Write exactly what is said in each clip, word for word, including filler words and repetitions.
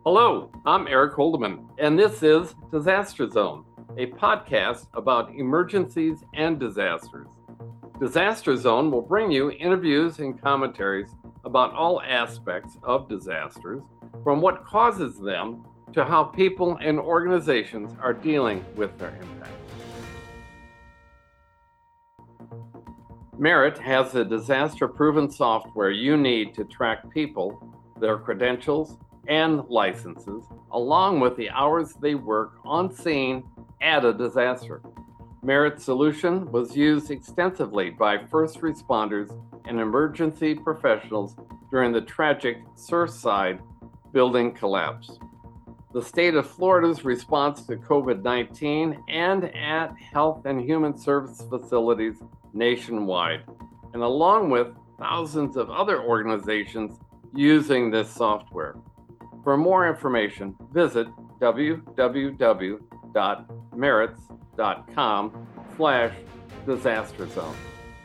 Hello, I'm Eric Holdeman, and this is Disaster Zone, a podcast about emergencies and disasters. Disaster Zone will bring you interviews and commentaries about all aspects of disasters, from what causes them to how people and organizations are dealing with their impact. Merit has the disaster proven software you need to track people, their credentials, and licenses, along with the hours they work on scene at a disaster. Merit's solution was used extensively by first responders and emergency professionals during the tragic Surfside building collapse. The state of Florida's response to COVID nineteen and at health and human service facilities nationwide, and along with thousands of other organizations using this software. For more information, visit www.merits.com slash disaster zone.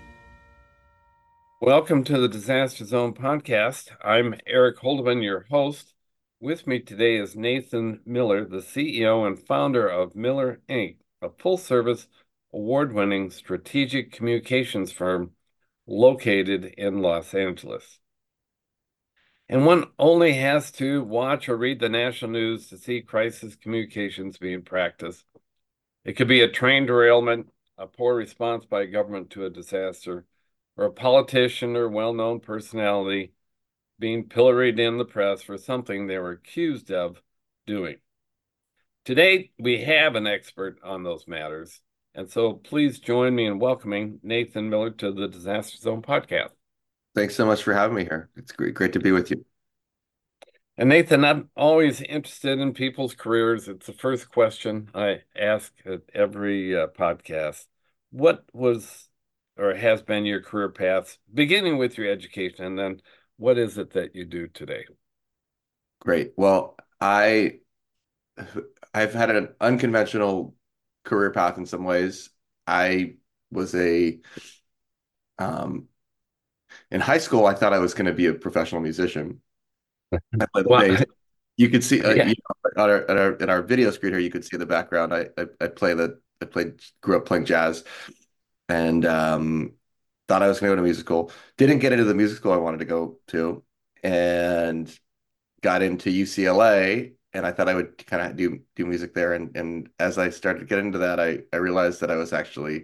Welcome to the Disaster Zone podcast. I'm Eric Holdeman, your host. With me today is Nathan Miller, the C E O and founder of Miller Incorporated, a full-service, award-winning strategic communications firm located in Los Angeles. And one only has to watch or read the national news to see crisis communications being practiced. It could be a train derailment, a poor response by a government to a disaster, or a politician or well-known personality being pilloried in the press for something they were accused of doing. Today, we have an expert on those matters, and so please join me in welcoming Nathan Miller to the Disaster Zone podcast. Thanks so much for having me here. It's great, great to be with you. And Nathan, I'm always interested in people's careers. It's the first question I ask at every uh, podcast. What was or has been your career path, beginning with your education, and then what is it that you do today? Great. Well, I I've had an unconventional career path in some ways. I was a um, in high school, I thought I was going to be a professional musician. I played the Well, bass. You could see uh, yeah, you know, on our, at our in our video screen here, you could see the background. I I, I play the I played grew up playing jazz and um, thought I was going to go to music school. Didn't get into the music school I wanted to go to, and got into U C L A, and I thought I would kind of do do music there. And and as I started to get into that, I I realized that I was actually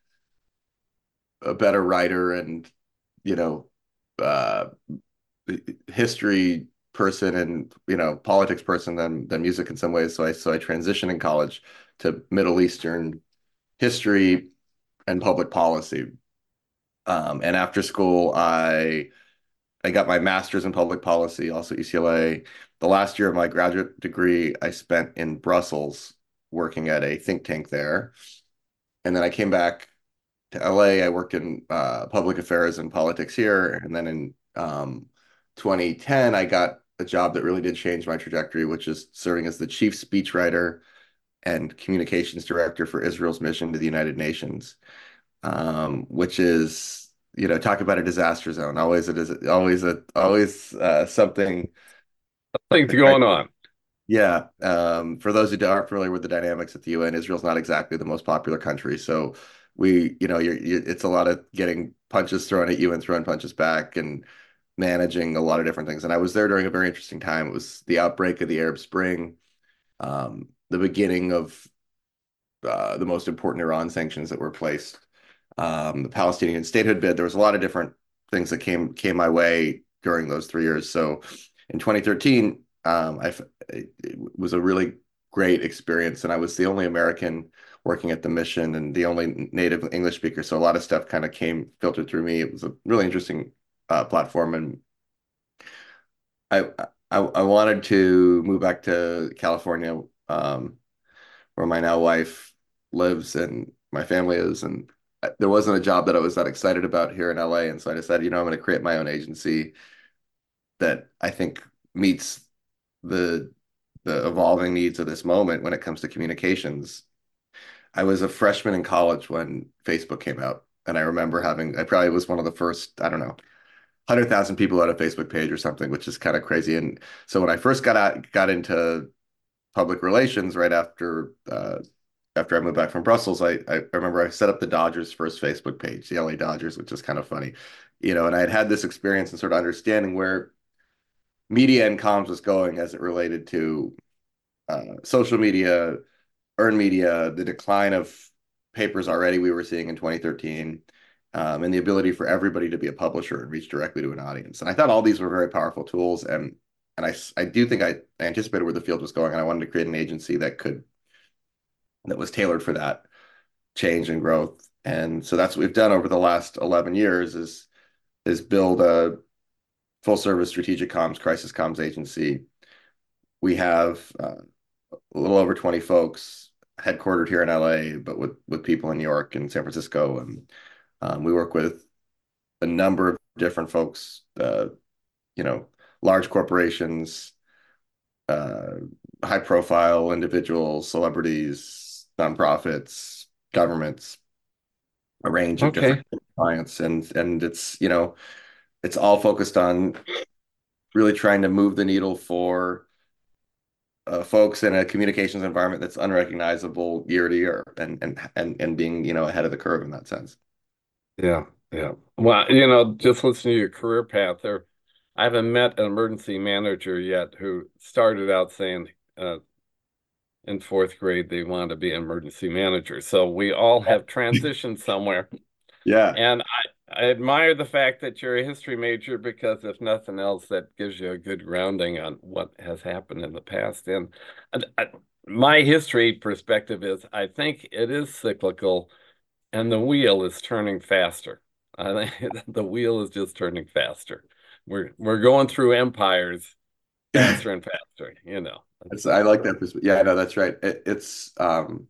a better writer and you know uh, history person and you know politics person than than music in some ways. So I so I transitioned in college to Middle Eastern history and public policy. Um, and after school, I I got my master's in public policy, also U C L A. The last year of my graduate degree, I spent in Brussels working at a think tank there. And then I came back to L A. I worked in uh, public affairs and politics here. And then in um, twenty ten, I got a job that really did change my trajectory, which is serving as the chief speechwriter and communications director for Israel's mission to the United Nations, um, which is you know, talk about a disaster zone. Always it is always a always uh, something. things Right? going on. Yeah. Um, for those who aren't familiar with the dynamics at the U N, Israel's not exactly the most popular country. So we, you know, you're, you it's a lot of getting punches thrown at you and throwing punches back and managing a lot of different things. And I was there during a very interesting time. It was the outbreak of the Arab Spring, um, the beginning of uh, the most important Iran sanctions that were placed, um, the Palestinian statehood bid. There was a lot of different things that came came my way during those three years. So in twenty thirteen, um, I it was a really great experience, and I was the only American working at the mission and the only native English speaker. So a lot of stuff kind of came filtered through me. It was a really interesting uh, platform, and I, I I wanted to move back to California, um, where my now wife lives and my family is, and there wasn't a job that I was that excited about here in L A. And so I decided, you know, I'm going to create my own agency that I think meets the the evolving needs of this moment when it comes to communications. I was a freshman in college when Facebook came out, and I remember having, I probably was one of the first, I don't know, hundred thousand people on a Facebook page or something, which is kind of crazy. And so when I first got out, got into public relations right after uh, after I moved back from Brussels, I, I remember I set up the Dodgers' first Facebook page, the L A Dodgers, which is kind of funny, you know. And I had had this experience and sort of understanding where media and comms was going as it related to uh, social media, earned media, the decline of papers already we were seeing in twenty thirteen, um, and the ability for everybody to be a publisher and reach directly to an audience. And I thought all these were very powerful tools, and and I I do think I anticipated where the field was going, and I wanted to create an agency that could that was tailored for that change and growth. And so that's what we've done over the last eleven years is is build a full service strategic comms, crisis comms agency. We have uh, a little over twenty folks headquartered here in L A, but with with people in New York and San Francisco. And um, we work with a number of different folks, uh, you know, large corporations, uh, high profile individuals, celebrities, nonprofits, governments, a range of different Okay. clients. And and it's, you know, it's all focused on really trying to move the needle for uh, folks in a communications environment that's unrecognizable year to year, and and and and being, you know, ahead of the curve in that sense. Yeah. Yeah. Well, you know, just listening to your career path there, I haven't met an emergency manager yet who started out saying uh, in fourth grade they wanted to be an emergency manager. So we all have transitioned somewhere. Yeah. And I, I admire the fact that you're a history major because if nothing else, that gives you a good grounding on what has happened in the past. And, and I, my history perspective is I think it is cyclical and the wheel is turning faster. I think the wheel is just turning faster. We're we're going through empires faster and faster, you know. It's, It's, I uh, like that perspective. Yeah, no, that's right. It, it's um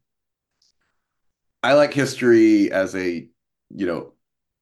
I like history as a, you know,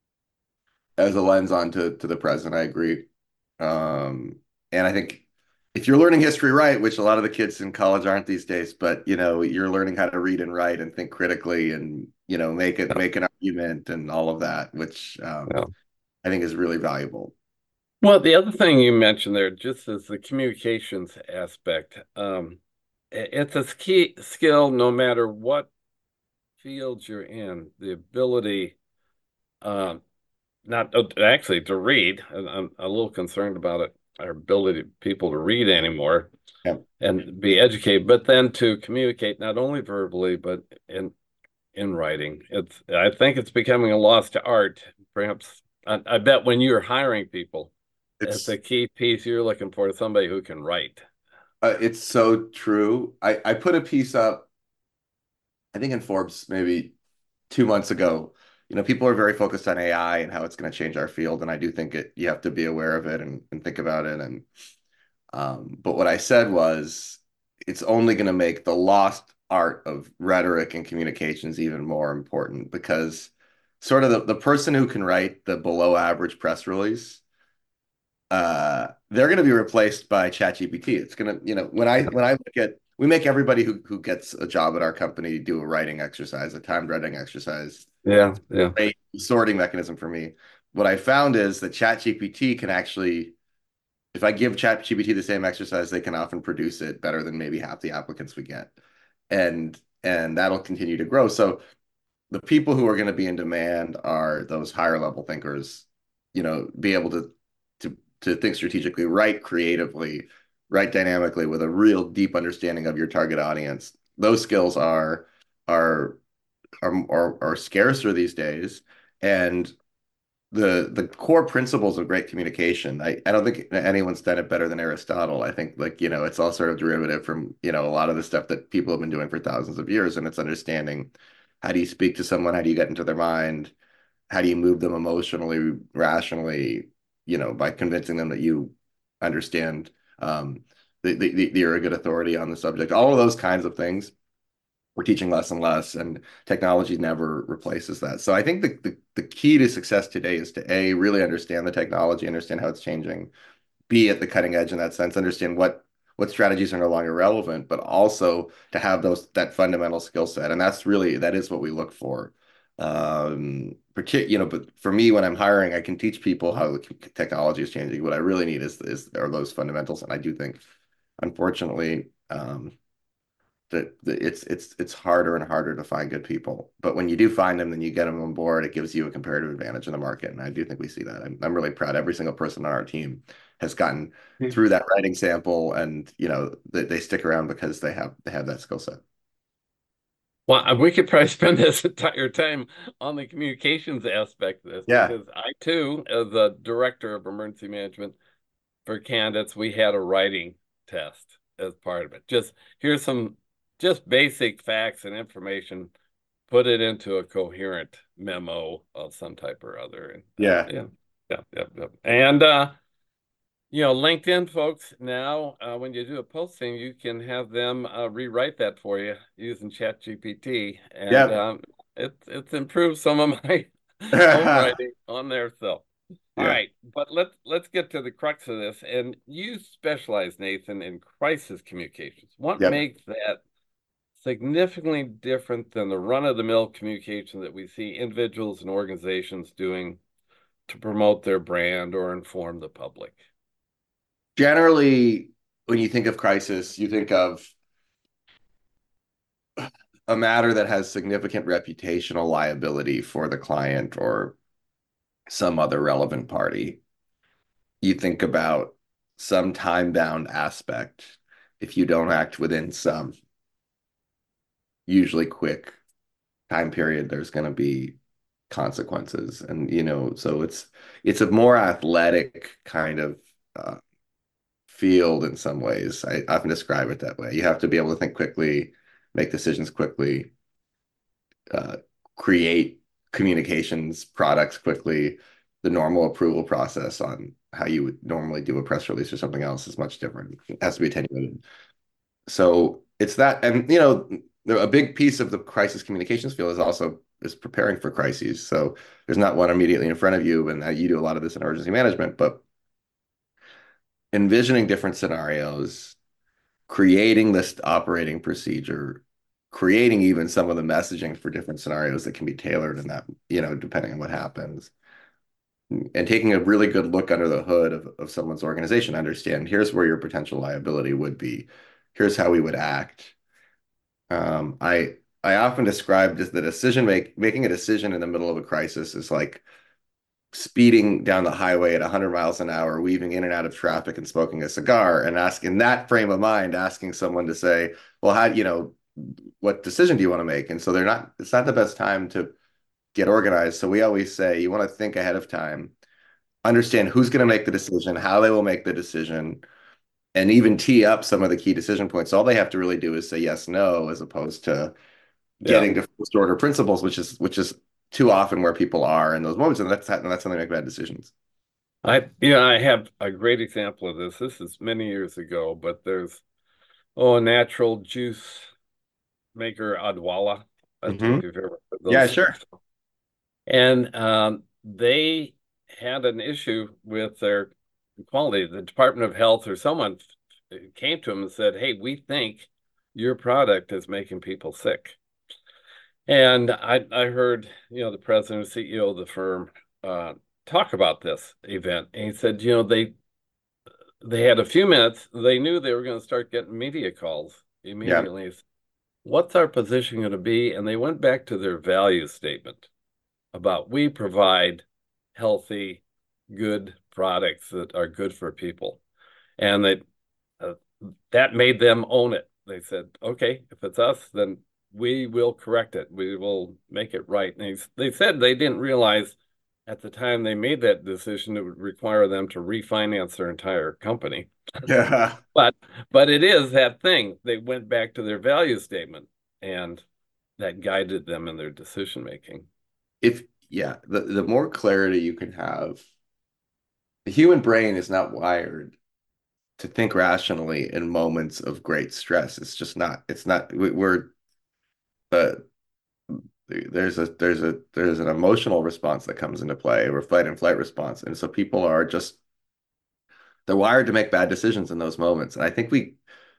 as a lens onto to the present. I agree. Um, and I think if you're learning history right, which a lot of the kids in college aren't these days, but you know, you're learning how to read and write and think critically and, you know, make it yeah, make an argument and all of that, which um, yeah. I think is really valuable. Well, the other thing you mentioned there, just as the communications aspect, um, i- it's a key skill no matter what field you're in, the ability, um, not uh, actually to read. And I'm a little concerned about it, our ability people to read anymore Yeah. and be educated, but then to communicate not only verbally but in in writing. It's I think it's becoming a lost art. Perhaps I, I bet when you're hiring people, it's It's a key piece you're looking for somebody who can write. uh, it's so true. I I put a piece up, I think in Forbes maybe two months ago. You know, people are very focused on A I and how it's going to change our field, and I do think it you have to be aware of it and, and think about it. And um, but what I said was it's only going to make the lost art of rhetoric and communications even more important because sort of the, the person who can write the below average press release, uh, they're going to be replaced by ChatGPT. It's going to, you know, when I when I look at we make everybody who who gets a job at our company do a writing exercise, a timed writing exercise. Yeah, yeah, A sorting mechanism for me. What I found is that ChatGPT can actually, if I give ChatGPT the same exercise, they can often produce it better than maybe half the applicants we get. And and that'll continue to grow. So the people who are going to be in demand are those higher level thinkers, you know, be able to to to think strategically, write creatively, write dynamically with a real deep understanding of your target audience. Those skills are are are are, are scarcer these days. And the the core principles of great communication, I, I don't think anyone's done it better than Aristotle. I think, like, you know, it's all sort of derivative from, you know, a lot of the stuff that people have been doing for thousands of years. And it's understanding how do you speak to someone? How do you get into their mind? How do you move them emotionally, rationally, you know, by convincing them that you understand um, the, the, the, you're a good authority on the subject. All of those kinds of things we're teaching less and less, and technology never replaces that. So I think the, the the key to success today is to A, really understand the technology, understand how it's changing, B, at the cutting edge in that sense, understand what what strategies are no longer relevant, but also to have those that fundamental skill set. And that's really that is what we look for. Um, partic you know, but for me, when I'm hiring, I can teach people how the technology is changing. What I really need is is are those fundamentals, and I do think, unfortunately, um, that that it's it's it's harder and harder to find good people. But when you do find them, then you get them on board. It gives you a comparative advantage in the market, and I do think we see that. I'm I'm really proud. Every single person on our team has gotten through that writing sample, and you know they, they stick around because they have they have that skill set. Well, uh, we could probably spend this entire time on the communications aspect of this Yeah, because I too, as the director of emergency management for candidates, we had a writing test as part of it. Just here's some just basic facts and information, put it into a coherent memo of some type or other. And uh, yeah, yeah, yeah, yeah, yeah. And uh, you know, LinkedIn folks now, uh, when you do a posting, you can have them uh, rewrite that for you using ChatGPT, and yeah, um, it's it's improved some of my own yeah, writing on there. So, all right, but let's let's get to the crux of this. And you specialize, Nathan, in crisis communications. What yep. makes that significantly different than the run-of-the-mill communication that we see individuals and organizations doing to promote their brand or inform the public? Generally, when you think of crisis, you think of a matter that has significant reputational liability for the client or some other relevant party. You think about some time-bound aspect. If you don't act within some usually quick time period, there's going to be consequences. And, you know, so it's it's a more athletic kind of uh, field in some ways. I often describe it that way. You have to be able to think quickly, make decisions quickly, uh, create communications products quickly. The normal approval process on how you would normally do a press release or something else is much different. It has to be attenuated. So it's that, and you know, a big piece of the crisis communications field is also is preparing for crises. So there's not one immediately in front of you, and you do a lot of this in emergency management, but envisioning different scenarios, creating this operating procedure, creating even some of the messaging for different scenarios that can be tailored in that, you know, depending on what happens. And taking a really good look under the hood of, of someone's organization, understand here's where your potential liability would be. Here's how we would act. Um, I I often describe just the decision make making a decision in the middle of a crisis is like speeding down the highway at one hundred miles an hour, weaving in and out of traffic and smoking a cigar, and asking that frame of mind, asking someone to say, well, how, you know, what decision do you want to make? And so they're not, it's not the best time to get organized. So we always say you want to think ahead of time, understand who's going to make the decision, how they will make the decision, and even tee up some of the key decision points. All they have to really do is say yes, no, as opposed to Yeah. getting to first order principles, which is which is too often where people are in those moments, and that's and that's how they make bad decisions. I, you know, I have a great example of this. This is many years ago, but there's, oh, a natural juice maker, Adwala. I don't know Hmm. if you've ever heard Yeah, those. sure. And um, they had an issue with their quality. The Department of Health or someone came to them and said, "Hey, we think your product is making people sick." And I, I heard, you know, the president and C E O of the firm uh, talk about this event. And he said, you know, they they had a few minutes. They knew they were going to start getting media calls Yeah. immediately. What's our position going to be? And they went back to their value statement about we provide healthy, good products that are good for people. And they uh, that made them own it. They said, okay, if it's us, then we will correct it. We will make it right. And they, they said they didn't realize at the time they made that decision, it would require them to refinance their entire company. Yeah. But but it is that thing. They went back to their value statement and that guided them in their decision making. If yeah, the, the more clarity you can have, the human brain is not wired to think rationally in moments of great stress. It's just not. It's not. we- We're uh, there's a there's a there's an emotional response that comes into play, or fight and flight response, and so people are just they're wired to make bad decisions in those moments. And I think we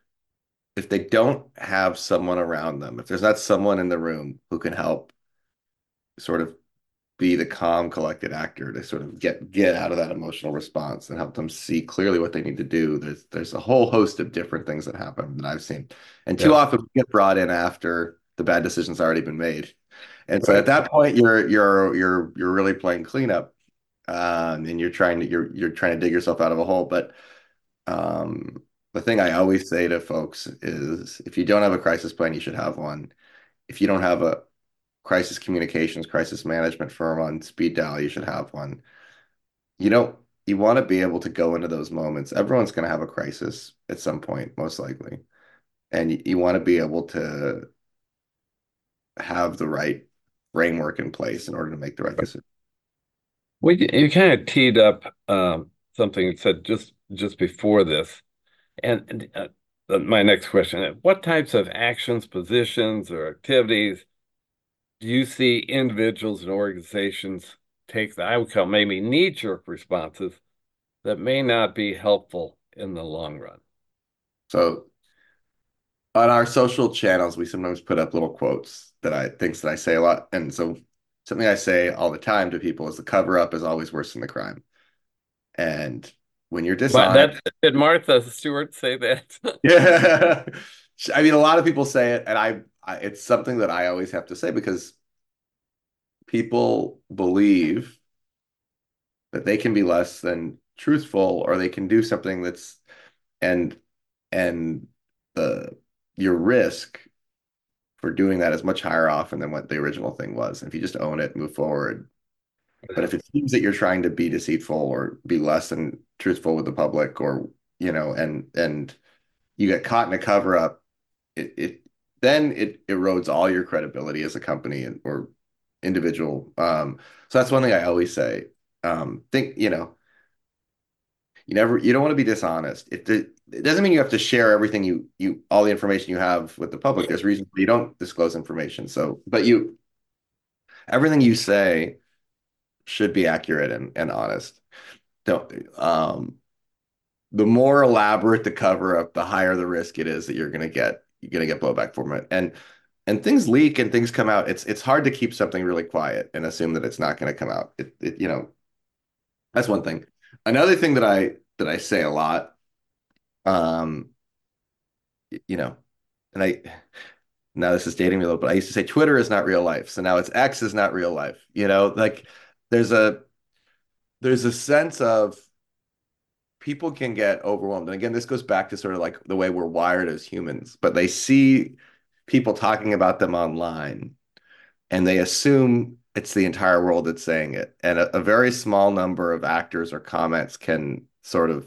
if they don't have someone around them, if there's not someone in the room who can help sort of be the calm, collected actor to sort of get get out of that emotional response and help them see clearly what they need to do. There's there's a whole host of different things that happen that I've seen, and too Yeah. often we get brought in after the bad decision's already been made, and so at Right. that point you're you're you're you're really playing cleanup, um, and you're trying to you're you're trying to dig yourself out of a hole. But um, the thing I always say to folks is, if you don't have a crisis plan, you should have one. If you don't have a crisis communications, crisis management firm on speed dial, you should have one. You don't, you want to be able to go into those moments. Everyone's going to have a crisis at some point, most likely. And you, you want to be able to have the right framework in place in order to make the right decision. Well, you, you kind of teed up um, something you said just just before this, and uh, uh, my next question: what types of actions, positions, or activities do you see individuals and organizations take that I would call maybe knee-jerk responses that may not be helpful in the long run? So on our social channels, we sometimes put up little quotes that I things that I say a lot. And so something I say all the time to people is the cover up is always worse than the crime. And when you're But dishonest, that did Martha Stewart say that? yeah. I mean, a lot of people say it, and I, I, it's something that I always have to say because people believe that they can be less than truthful or they can do something that's and and the your risk for doing that is much higher often than what the original thing was. If you just own it, move forward. But if it seems that you're trying to be deceitful or be less than truthful with the public, or you know, and and you get caught in a cover up, it, it then it erodes all your credibility as a company and or individual. Um, so that's one thing I always say. Um, think, you know, you never you don't want to be dishonest. It, it doesn't mean you have to share everything you you all the information you have with the public. There's reasons you don't disclose information. So, but you everything you say should be accurate and, and honest. Don't um the more elaborate the cover up, the higher the risk it is that you're gonna get you're gonna get blowback from it. And and things leak and things come out. It's it's hard to keep something really quiet and assume that it's not going to come out. It, it you know that's one thing. Another thing that I that I say a lot, um, you know, and I now this is dating me a little, but I used to say Twitter is not real life. So now it's X is not real life. You know, like there's a there's a sense of people can get overwhelmed. And again, this goes back to sort of like the way we're wired as humans, but they see people talking about them online and they assume it's the entire world that's saying it. And a, a very small number of actors or comments can sort of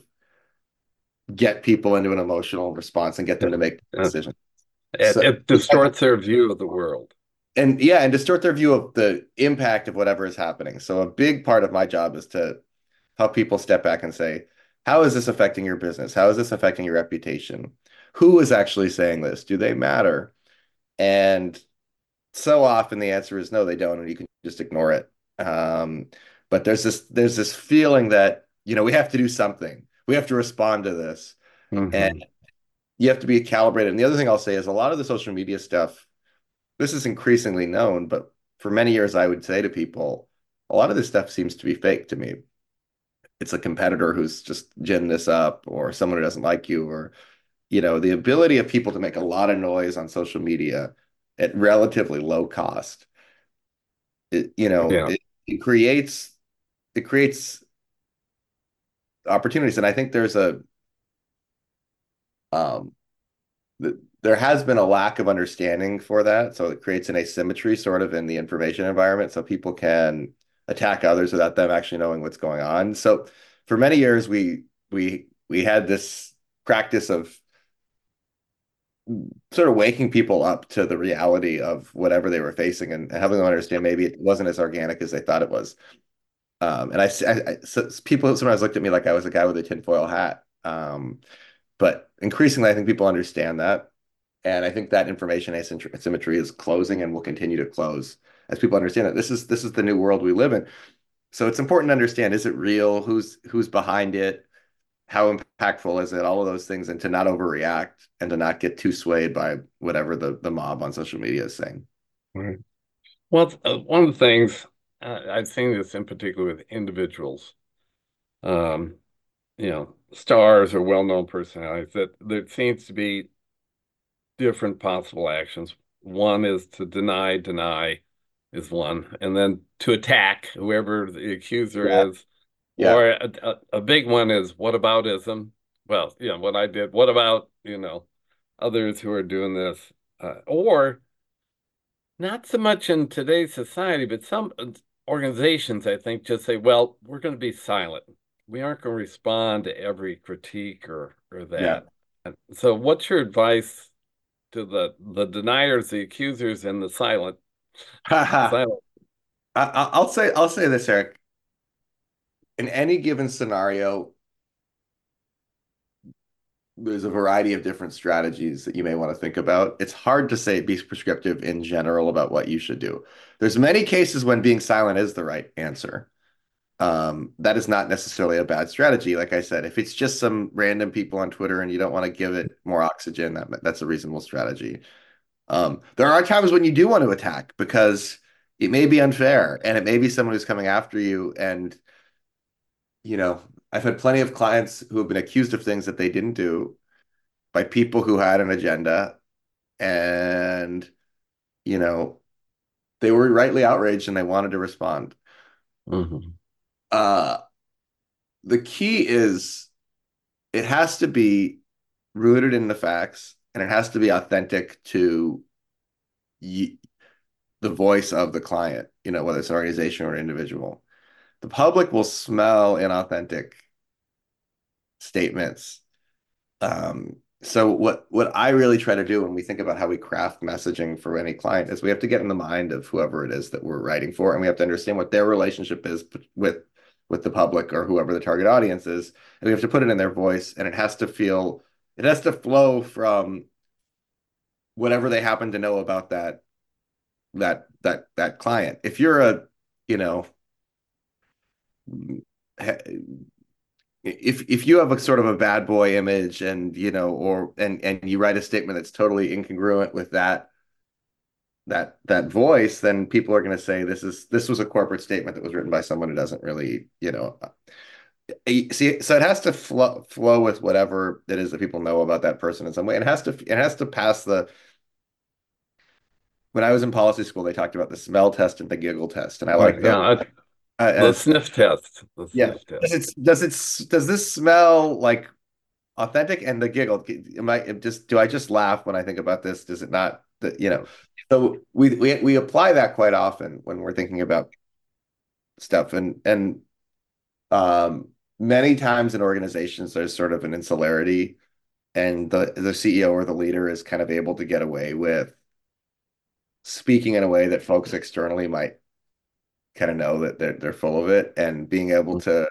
get people into an emotional response and get them to make Uh, decisions. It, So, it distorts their view of the world. and yeah, and distort their view of the impact of whatever is happening. So a big part of my job is to help people step back and say, how is this affecting your business? How is this affecting your reputation? Who is actually saying this? Do they matter? And so often the answer is no, they don't, and you can just ignore it. Um, but there's this there's this feeling that, you know, we have to do something. We have to respond to this. And Hmm. you have to be calibrated. And the other thing I'll say is a lot of the social media stuff, this is increasingly known, but for many years I would say to people, a lot of this stuff seems to be fake to me. It's a competitor who's just ginning this up, or someone who doesn't like you, or you know, the ability of people to make a lot of noise on social media at relatively low cost. It, you know, Yeah. it, it creates it creates opportunities, and I think there's a um, th there has been a lack of understanding for that, so it creates an asymmetry sort of in the information environment, so people can attack others without them actually knowing what's going on. So for many years, we we we had this practice of sort of waking people up to the reality of whatever they were facing and having them understand maybe it wasn't as organic as they thought it was. Um, and I, I, I so people sometimes looked at me like I was a guy with a tinfoil hat. Um, but increasingly, I think people understand that. And I think that information asymmetry is closing and will continue to close as people understand that this is this is the new world we live in. So it's important to understand, is it real? Who's who's behind it? How impactful is it? All of those things, and to not overreact and to not get too swayed by whatever the, the mob on social media is saying. Right. Well, uh, one of the things I, I've seen this in particular with individuals, um, you know, stars or well-known personalities, that there seems to be different possible actions. One is to deny, deny is one, and then to attack whoever the accuser Yeah. is. Yeah. Or a, a, a big one is what aboutism? Well, you know, what I did. What about, you know, others who are doing this? Uh, or not so much in today's society, but some uh, organizations, I think, just say, well, we're going to be silent. We aren't going to respond to every critique or or Yeah. that. And so what's your advice to the the deniers, the accusers, and the silent I, silent? I- I'll say I'll say this, Eric. In any given scenario, there's a variety of different strategies that you may want to think about. It's hard to say be prescriptive in general about what you should do. There's many cases when being silent is the right answer. Um, that is not necessarily a bad strategy. Like I said, if it's just some random people on Twitter and you don't want to give it more oxygen, that that's a reasonable strategy. Um, there are times when you do want to attack because it may be unfair and it may be someone who's coming after you. And, you know, I've had plenty of clients who have been accused of things that they didn't do by people who had an agenda and, you know, they were rightly outraged and they wanted to respond. Mhm. Uh, the key is it has to be rooted in the facts and it has to be authentic to y the voice of the client, you know, whether it's an organization or an individual. The public will smell inauthentic statements. Um, so what what I really try to do when we think about how we craft messaging for any client is we have to get in the mind of whoever it is that we're writing for, and we have to understand what their relationship is with with the public or whoever the target audience is, and we have to put it in their voice, and it has to feel it has to flow from whatever they happen to know about that that that that client. If you're a, you know, if if you have a sort of a bad boy image and you know or and and you write a statement that's totally incongruent with that that that voice, then people are going to say this is this was a corporate statement that was written by someone who doesn't really, you know, see, so it has to flow flow with whatever it is that people know about that person in some way. It has to it has to pass the when I was in policy school, they talked about the smell test and the giggle test, and I Right. like those. Yeah. I, Uh, the as sniff test. The yeah, sniff test. does it does it does this smell like authentic? And the giggle, am I just do I just laugh when I think about this? Does it not? The, you know, so we we we apply that quite often when we're thinking about stuff, and and um, many times in organizations there's sort of an insularity, and the the C E O or the leader is kind of able to get away with speaking in a way that folks externally might kind of know that they're they're full of it, and being able to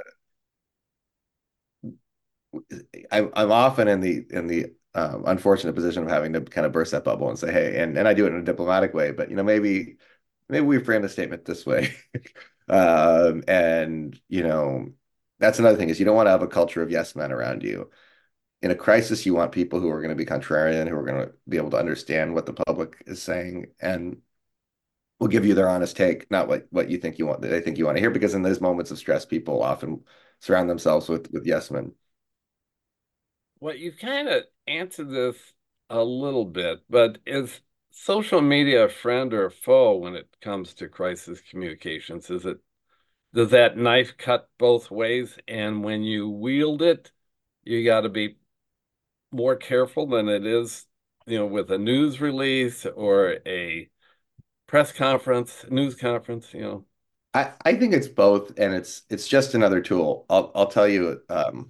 I'm I'm often in the in the um, unfortunate position of having to kind of burst that bubble and say, hey, and and I do it in a diplomatic way, but you know, maybe maybe we frame the statement this way. Um, and you know, that's another thing is you don't want to have a culture of yes men around you. In a crisis, you want people who are going to be contrarian, who are going to be able to understand what the public is saying and will give you their honest take, not what what you think you want, they think you want to hear, because in those moments of stress, people often surround themselves with with yes men. Well, you kind of answered this a little bit, but is social media a friend or a foe when it comes to crisis communications? Is it does that knife cut both ways? And when you wield it, you got to be more careful than it is, you know, with a news release or a press conference, news conference, you know. I, I think it's both, and it's it's just another tool. I'll I'll tell you um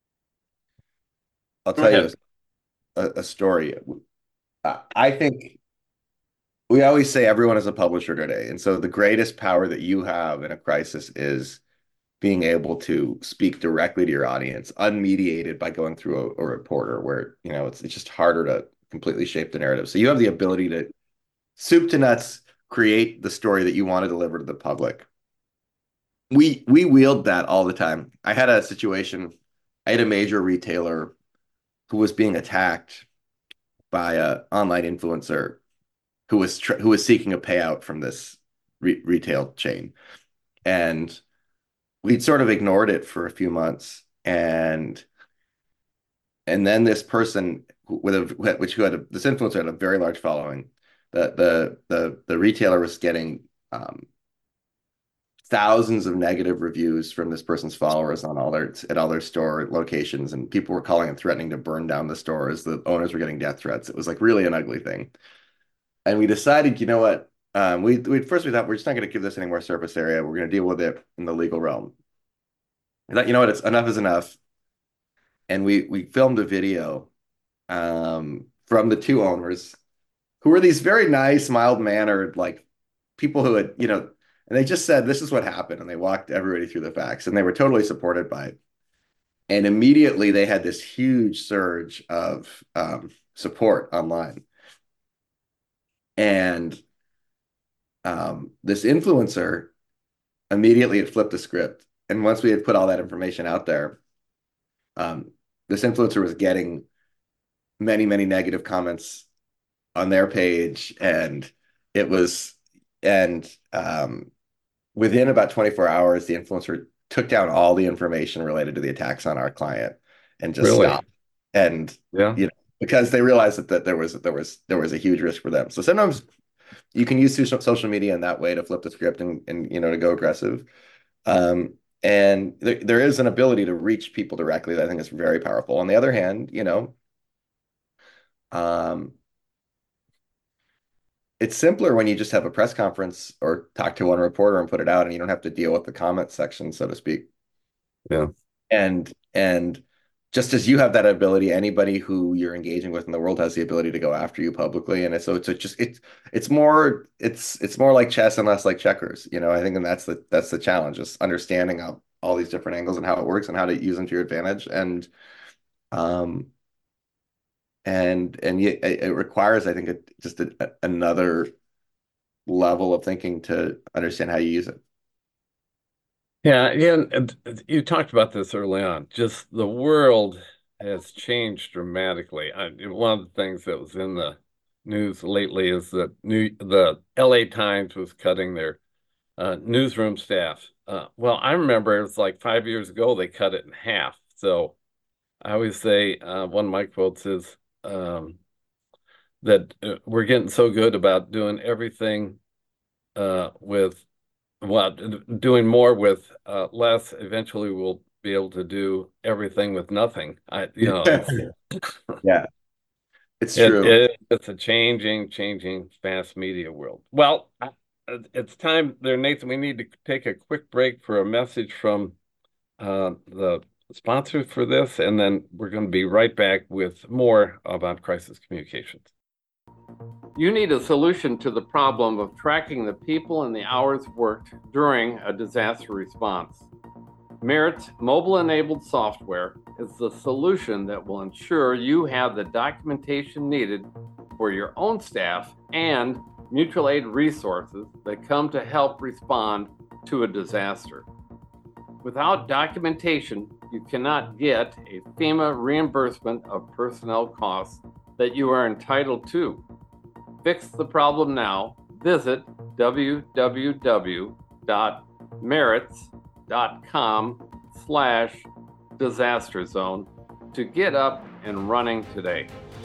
I'll Go tell you ahead. a, a story. I I think we always say everyone is a publisher today, and so the greatest power that you have in a crisis is being able to speak directly to your audience, unmediated by going through a, a reporter, where you know it's it's just harder to completely shape the narrative. So you have the ability to soup to nuts create the story that you want to deliver to the public. We we wield that all the time. I had a situation. I had a major retailer who was being attacked by a online influencer who was tr who was seeking a payout from this re retail chain. And we'd sort of ignored it for a few months. And and then this person with a which who had a, this influencer had a very large following. The the the the retailer was getting um, thousands of negative reviews from this person's followers on all their at all their store locations, and people were calling and threatening to burn down the stores. The owners were getting death threats. It was like really an ugly thing. And we decided, you know what? Um, we we first we thought we're just not going to give this any more surface area. We're going to deal with it in the legal realm. We thought, you know what? It's enough is enough. And we we filmed a video um, from the two owners who were these very nice, mild-mannered, like people who had, you know, and they just said, this is what happened. And they walked everybody through the facts and they were totally supported by it. And immediately they had this huge surge of um, support online. And um, this influencer immediately had flipped the script. And once we had put all that information out there, um, this influencer was getting many, many negative comments on their page. And it was, and um, within about twenty-four hours, the influencer took down all the information related to the attacks on our client and just Really? stopped. And Yeah. you know, because they realized that, that there was there was there was a huge risk for them. So sometimes you can use social media in that way to flip the script and and you know to go aggressive. Um, and there, there is an ability to reach people directly that I think is very powerful. On the other hand, you know, um, it's simpler when you just have a press conference or talk to one reporter and put it out, and you don't have to deal with the comment section, so to speak. Yeah. And and just as you have that ability, anybody who you're engaging with in the world has the ability to go after you publicly. And it's, so it's a just it's it's more it's it's more like chess and less like checkers. You know, I think, and that's the that's the challenge, is understanding how all these different angles and how it works and how to use them to your advantage. And um and and yet it, it requires, I think, it, just a, a- another level of thinking to understand how you use it. Yeah, yeah, and and you talked about this early on. Just the world has changed dramatically. I, one of the things that was in the news lately is that new the L A Times was cutting their uh, newsroom staff. Uh, well, I remember it was like five years ago they cut it in half. So I always say uh, one of my quotes is um, that uh, we're getting so good about doing everything uh, with well, doing more with uh, less. Eventually, we'll be able to do everything with nothing. I, you know, it's Yeah, it's it, true. it it's a changing, changing, fast media world. Well, I- it's time there, Nathan. We need to take a quick break for a message from uh, the sponsor for this, and then we're going to be right back with more about crisis communications. You need a solution to the problem of tracking the people and the hours worked during a disaster response. Merit's mobile-enabled software is the solution that will ensure you have the documentation needed for your own staff and mutual aid resources that come to help respond to a disaster. Without documentation, you cannot get a FEMA reimbursement of personnel costs that you are entitled to. Fix the problem now. Visit w w w dot merits dot com slash disaster zone to get up and running today.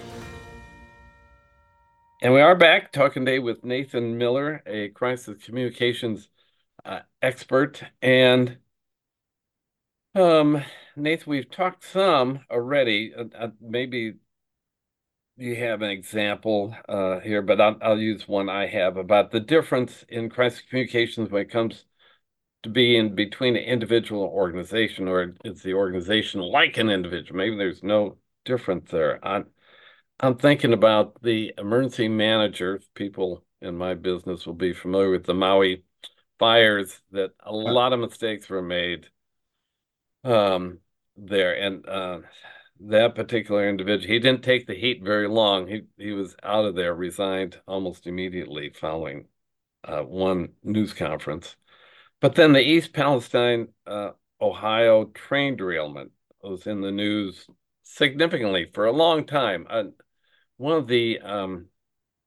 And we are back talking today with Nathan Miller, a crisis communications uh, expert. And um, Nathan, we've talked some already. Uh, uh, maybe you have an example uh, here, but I'll, I'll use one I have about the difference in crisis communications when it comes to being between an individual and organization, or is the organization like an individual? Maybe there's no difference there. I'm, I'm thinking about the emergency managers. People in my business will be familiar with the Maui fires, that a lot of mistakes were made um, there. And uh, that particular individual, he didn't take the heat very long. He he was out of there, resigned almost immediately following uh, one news conference. But then the East Palestine, uh, Ohio train derailment was in the news significantly for a long time. Uh, one of the um,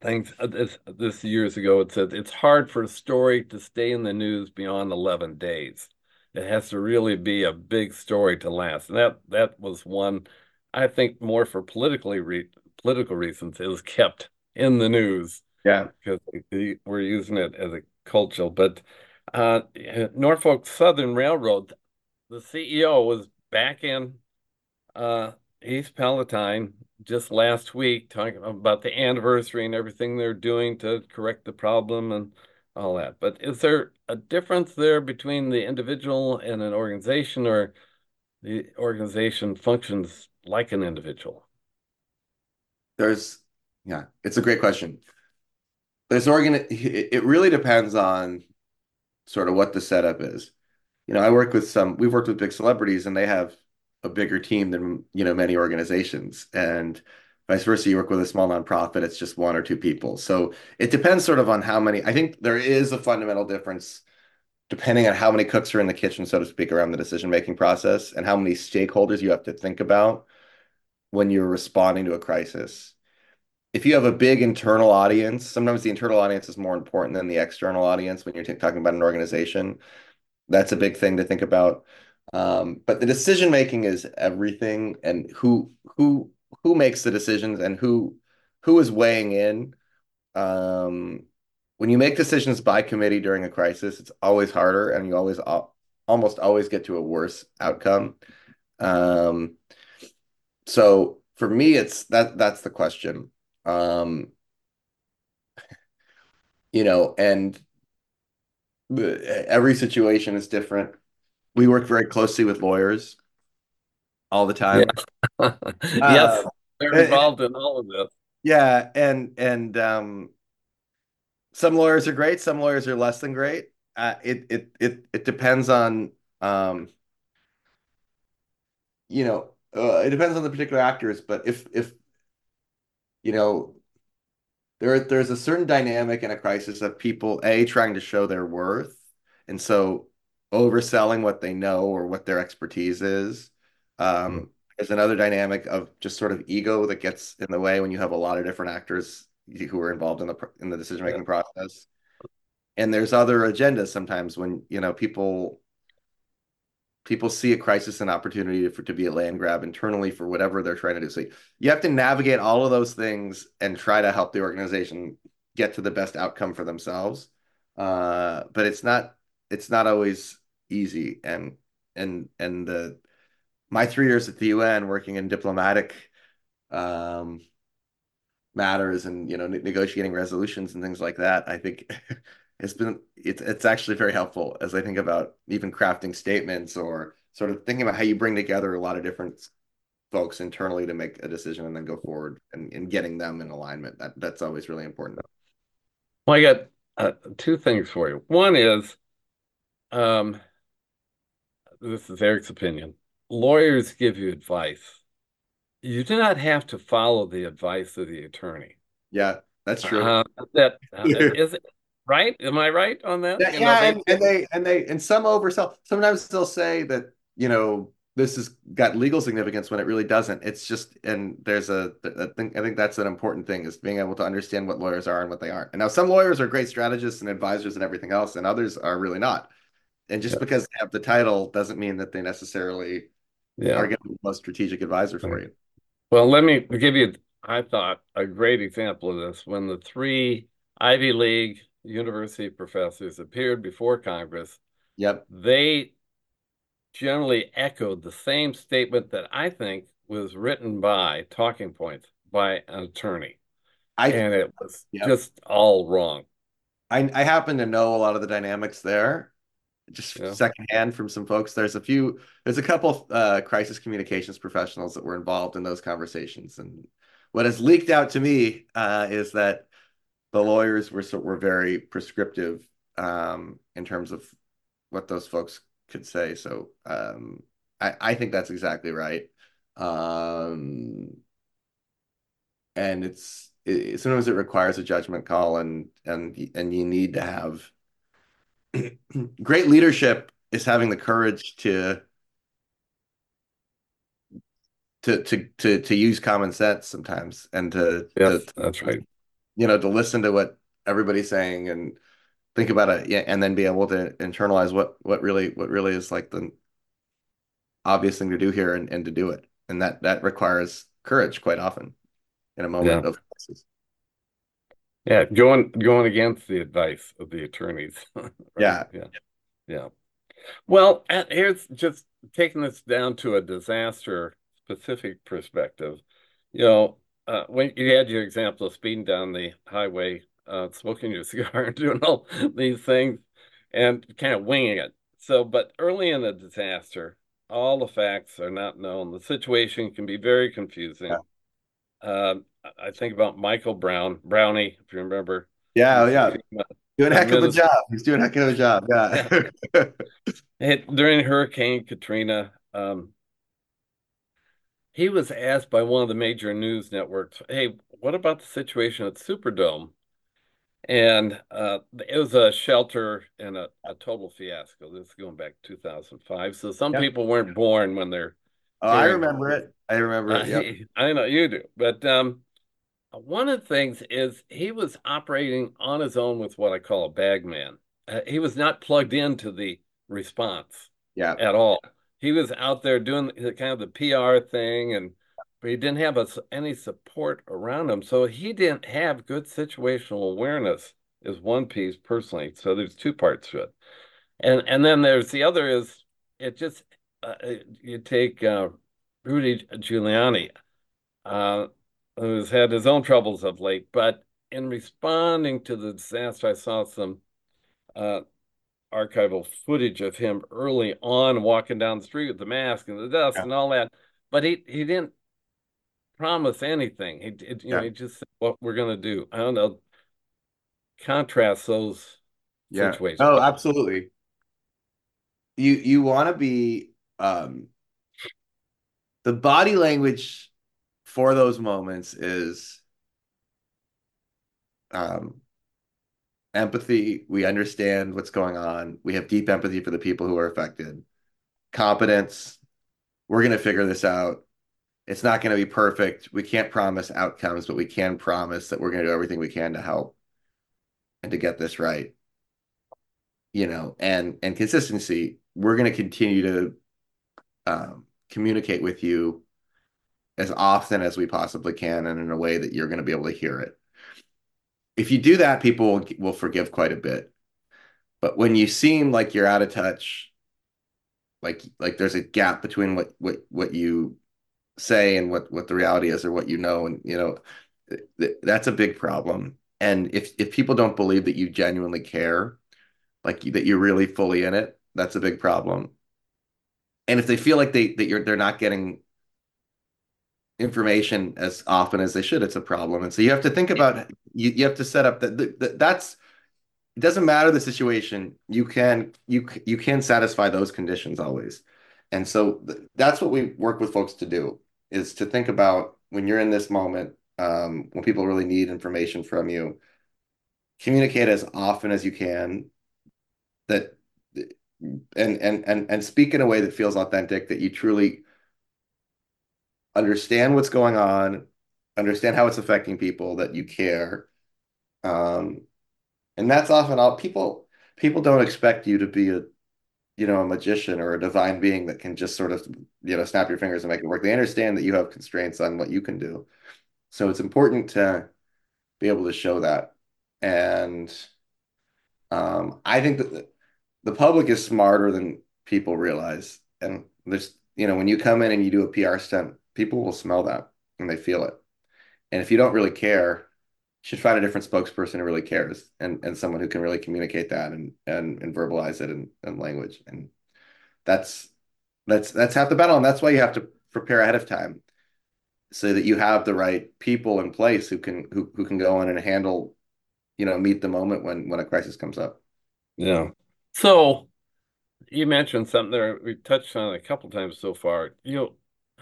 things uh, this this years ago. It said it's hard for a story to stay in the news beyond eleven days. It has to really be a big story to last. And that that was one, I think, more for politically re political reasons. It was kept in the news Yeah. because they we're using it as a cultural. But uh, Norfolk Southern Railroad, the C E O was back in uh, East Palatine just last week, talking about the anniversary and everything they're doing to correct the problem and all that. But is there a difference there between the individual and an organization, or the organization functions like an individual? There's, yeah, it's a great question. There's organ, it it really depends on sort of what the setup is. You know, I work with some, we've worked with big celebrities and they have a bigger team than, you know, many organizations. And vice versa, you work with a small nonprofit, it's just one or two people. So it depends sort of on how many, I think there is a fundamental difference depending on how many cooks are in the kitchen, so to speak, around the decision-making process and how many stakeholders you have to think about when you're responding to a crisis. If you have a big internal audience, sometimes the internal audience is more important than the external audience when you're t- talking about an organization. That's a big thing to think about. Um, but the decision making is everything, and who who who makes the decisions and who who is weighing in. Um, when you make decisions by committee during a crisis, it's always harder, and you always al- almost always get to a worse outcome. Um, so for me, it's that that's the question. Um, you know, and every situation is different. We work very closely with lawyers all the Yeah. time. Yes, Uh, they're and- and- involved in all of this. yeah, and and um, some lawyers are great, some lawyers are less than great. Uh, it it it it depends on um, you know, uh, it depends on the particular actors. But if if you know, there there's a certain dynamic in a crisis of people a trying to show their worth, and so overselling what they know or what their expertise is. Mm. Um, there's another dynamic of just sort of ego that gets in the way when you have a lot of different actors who are involved in the in the decision Yeah. making process. And there's other agendas sometimes when you know people people see a crisis and opportunity for to be a land grab internally for whatever they're trying to do. So you have to navigate all of those things and try to help the organization get to the best outcome for themselves. Uh, but it's not it's not always easy. And and and the my three years at the U N working in diplomatic um, matters and you know ne negotiating resolutions and things like that, I think it's been it's it's actually very helpful as I think about even crafting statements or sort of thinking about how you bring together a lot of different folks internally to make a decision and then go forward and, and getting them in alignment. That that's always really important. Well, I got uh, two things for you. One is, um, this is Eric's opinion. Lawyers give you advice. You do not have to follow the advice of the attorney. Yeah, that's true. Uh, that uh, is it right? Am I right on that? Yeah, You know, yeah, they and, give, and they and they and some oversell. Sometimes they'll say that, you know, this has got legal significance when it really doesn't. It's just and there's a I think I think that's an important thing is being able to understand what lawyers are and what they aren't. And now some lawyers are great strategists and advisors and everything else, and others are really not. And just yeah, because they have the title doesn't mean that they necessarily are yeah. going to be the most strategic advisor for Right. you. Well, let me give you, I thought, a great example of this. When the three Ivy League university professors appeared before Congress, Yep. they generally echoed the same statement that I think was written by talking points by an attorney, I and it was yep. just all wrong. I I happen to know a lot of the dynamics there, just Yeah, secondhand from some folks. There's a few, there's a couple uh, crisis communications professionals that were involved in those conversations, and what has leaked out to me uh, is that the lawyers were so, were very prescriptive um, in terms of what those folks could say. So um, I I think that's exactly right. Um, and it's it, sometimes it requires a judgment call, and and and you need to have great leadership is having the courage to to to to to use common sense sometimes and to to yes, that's right. you know, to listen to what everybody's saying and think about it, yeah, and then be able to internalize what what really what really is like the obvious thing to do here and, and to do it. And that that requires courage quite often in a Yeah. moment of crisis. Yeah. Going going against the advice of the attorneys. Right. Yeah. Yeah. Yeah. Well, and here's just taking this down to a disaster specific perspective. You know, uh, when you had your example of speeding down the highway, uh, smoking your cigar and doing all these things and kind of winging it. So, but early in the disaster, all the facts are not known. The situation can be very Yeah. confusing. Uh, I think about Michael Brown, Brownie, if you remember. Yeah. He's Yeah. Doing a from heck of a Minnesota. job. He's doing a heck of a job. Yeah. Yeah. It, during Hurricane Katrina, um, he was asked by one of the major news networks, "Hey, what about the situation at Superdome?" And uh, it was a shelter and a, a total fiasco. This is going back to two thousand five. So some Yep. people weren't born when they're Oh, I hearing. remember it. I remember Uh, it. Yep. I know you do, but um, one of the things is he was operating on his own with what I call a bag man. Uh, he was not plugged into the response Yeah. at all. He was out there doing the, kind of the P R thing, and but he didn't have a, any support around him. So he didn't have good situational awareness is one piece personally. So there's two parts to it. And and then there's the other is it just uh, you take uh, Rudy Giuliani uh, who's had his own troubles of late. But in responding to the disaster, I saw some uh, archival footage of him early on walking down the street with the mask and the dust Yeah. and all that. But he, he didn't promise anything. He, it, you know, Yeah. he just said what we're going to do. I don't know. Contrast those Yeah. situations. Oh, absolutely. You you want to be um the body language for those moments is um empathy. We understand what's going on. We have deep empathy for the people who are affected. Competence. We're going to figure this out. It's not going to be perfect. We can't promise outcomes, but we can promise that we're going to do everything we can to help and to get this right. You know, and and consistency. We're going to continue to um, communicate with you as often as we possibly can and in a way that you're going to be able to hear it. If you do that, people will, will forgive quite a bit. But when you seem like you're out of touch, like like there's a gap between what what what you say and what what the reality is or what you know, and you know th that's a big problem. And if if people don't believe that you genuinely care, like that you're really fully in it, that's a big problem. And if they feel like they that you're they're not getting information as often as they should, it's a problem. And so you have to think about you you have to set up that, that that's it doesn't matter the situation. You can you you can satisfy those conditions always. And so th that's what we work with folks to do is to think about when you're in this moment, um, when people really need information from you, communicate as often as you can that and and and and speak in a way that feels authentic, that you truly understand what's going on, understand how it's affecting people, that you care. Um, and that's often all people people don't expect you to be a you know, a magician or a divine being that can just sort of, you know, snap your fingers and make it work. They understand that you have constraints on what you can do. So it's important to be able to show that. And um, I think that the, the public is smarter than people realize. And there's, you know, when you come in and you do a P R stunt, people will smell that and they feel it. And if you don't really care, you should find a different spokesperson who really cares and, and someone who can really communicate that and and, and verbalize it in, in language. And that's That's that's half the battle, and that's why you have to prepare ahead of time so that you have the right people in place who can who who can go in and handle, you know, meet the moment when when a crisis comes up. Yeah. So you mentioned something there we've touched on a couple times so far. You know,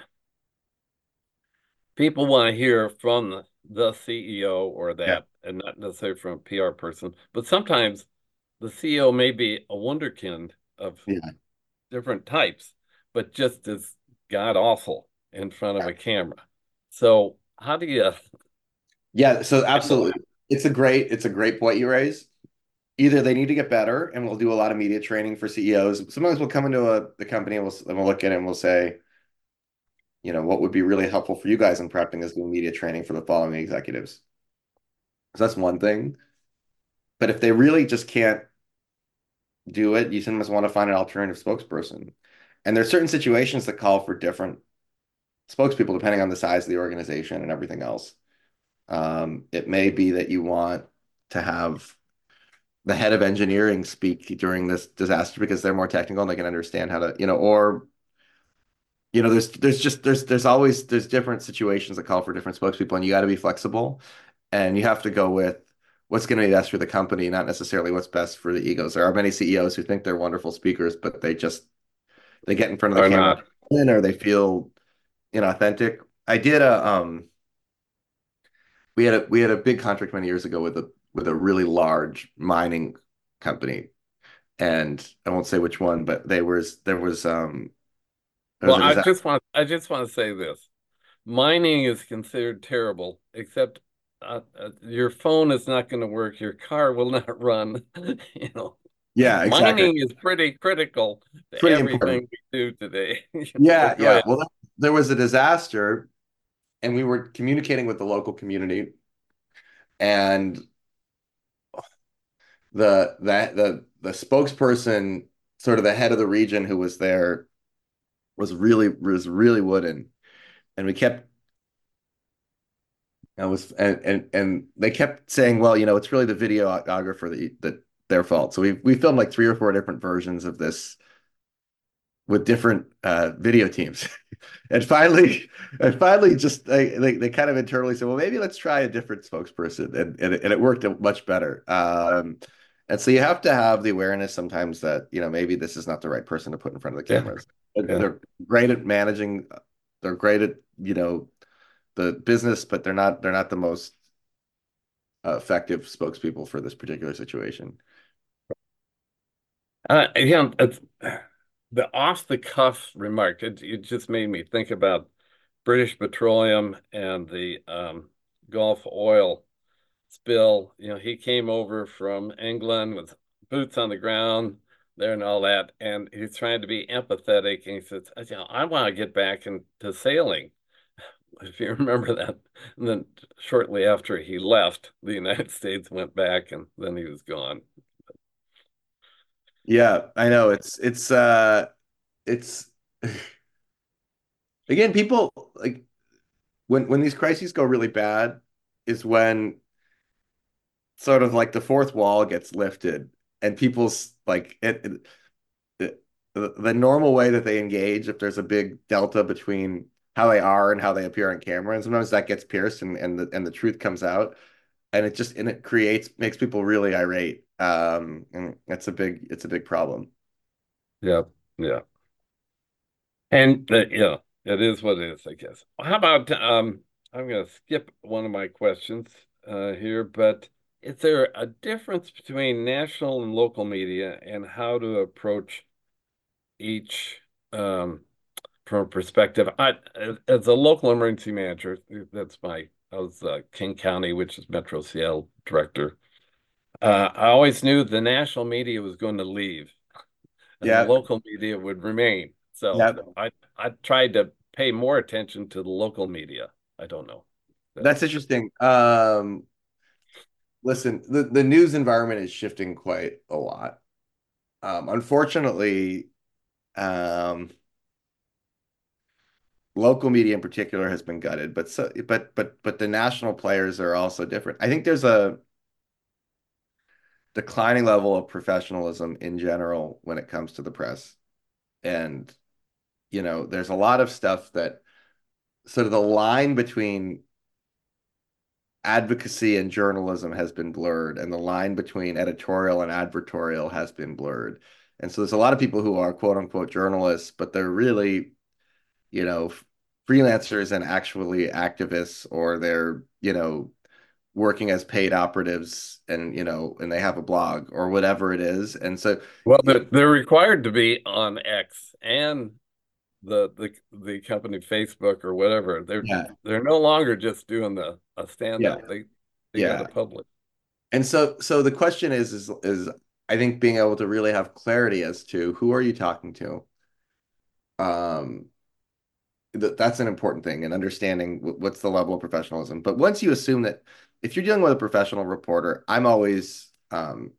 people want to hear from the, the C E O or Yeah, that, and not necessarily from a P R person. But sometimes the C E O may be a wonderkind of yeah, different types, but just as god awful in front of yeah. a camera. So how do you Yeah, so handle absolutely. that? it's a great it's a great point you raise. Either they need to get better, and we'll do a lot of media training for C E Os. Sometimes we'll come into a the company and we'll and we'll look at it and we'll say, you know, what would be really helpful for you guys in prepping is doing media training for the following executives. So that's one thing. But if they really just can't do it, you sometimes want to find an alternative spokesperson. And there's certain situations that call for different spokespeople depending on the size of the organization and everything else. Um, it may be that you want to have the head of engineering speak during this disaster because they're more technical and they can understand how to, you know, or you know, there's there's just there's there's always there's different situations that call for different spokespeople, and you got to be flexible, and you have to go with what's going to be best for the company, not necessarily what's best for the egos. There are many C E Os who think they're wonderful speakers, but they just they get in front of the Or camera not. or they feel inauthentic. I did a um we had a we had a big contract many years ago with a with a really large mining company, and I won't say which one, but they was there was um there Well, was a I disaster. just want I just want to say this. Mining is considered terrible, except uh, uh, your phone is not going to work. Your car will not run. You know, Yeah, exactly. mining is pretty critical to Pretty important. everything we do today. Yeah, But go yeah. ahead. Well, there was a disaster, and we were communicating with the local community, and the the the the spokesperson, sort of the head of the region who was there, was really was really wooden, and we kept I was and and and they kept saying, well, you know, it's really the videographer that that their fault. So we we filmed like three or four different versions of this with different uh, video teams. And finally, and finally, just they, they they kind of internally said, well, maybe let's try a different spokesperson, and and it, and it worked much better. Um, and so you have to have the awareness sometimes that you know maybe this is not the right person to put in front of the Yeah, cameras. yeah. They're great at managing, they're great at you know the business, but they're not they're not the most uh, effective spokespeople for this particular situation. Uh, yeah, it's, the off the cuff remark, it, it just made me think about British Petroleum and the um, Gulf oil spill. You know, he came over from England with boots on the ground there and all that, and he's trying to be empathetic. And he says, "You know, I want to get back into sailing." If you remember that. And then shortly after he left, the United States went back, and then he was gone. Yeah, I know it's it's uh it's again people like when when these crises go really bad is when sort of like the fourth wall gets lifted and people's like it, it, it the, the normal way that they engage if there's a big delta between how they are and how they appear on camera, and sometimes that gets pierced and and the and the truth comes out, and it just and it creates makes people really irate, um and it's a big it's a big problem. Yeah, yeah. And uh, yeah, it is what it is, I guess. How about um I'm going to skip one of my questions uh, here, but is there a difference between national and local media and how to approach each um, from a perspective? I, as a local emergency manager, that's my, I was uh, King County, which is Metro Seattle director. Uh, I always knew the national media was going to leave and the Yeah, local media would remain. So yeah, I I tried to pay more attention to the local media. I don't know. that's That's interesting. Um listen, the the news environment is shifting quite a lot. Um unfortunately, um local media in particular has been gutted, but so but but but the national players are also different. I think there's a declining level of professionalism in general when it comes to the press. And you know, there's a lot of stuff that sort of the line between advocacy and journalism has been blurred, and the line between editorial and advertorial has been blurred. And so there's a lot of people who are quote unquote journalists, but they're really, you know, freelancers and actually activists, or they're, you know, working as paid operatives and, you know, and they have a blog or whatever it is. And so, well, you know, they're, they're required to be on X and the the the company Facebook or whatever. They're yeah, they're no longer just doing the a stand yeah, up. They they got to yeah. publish. And so so the question is is is I think being able to really have clarity as to who are you talking to. Um, th that's an important thing, and understanding w what's the level of professionalism. But once you assume that if you're dealing with a professional reporter, I'm always um,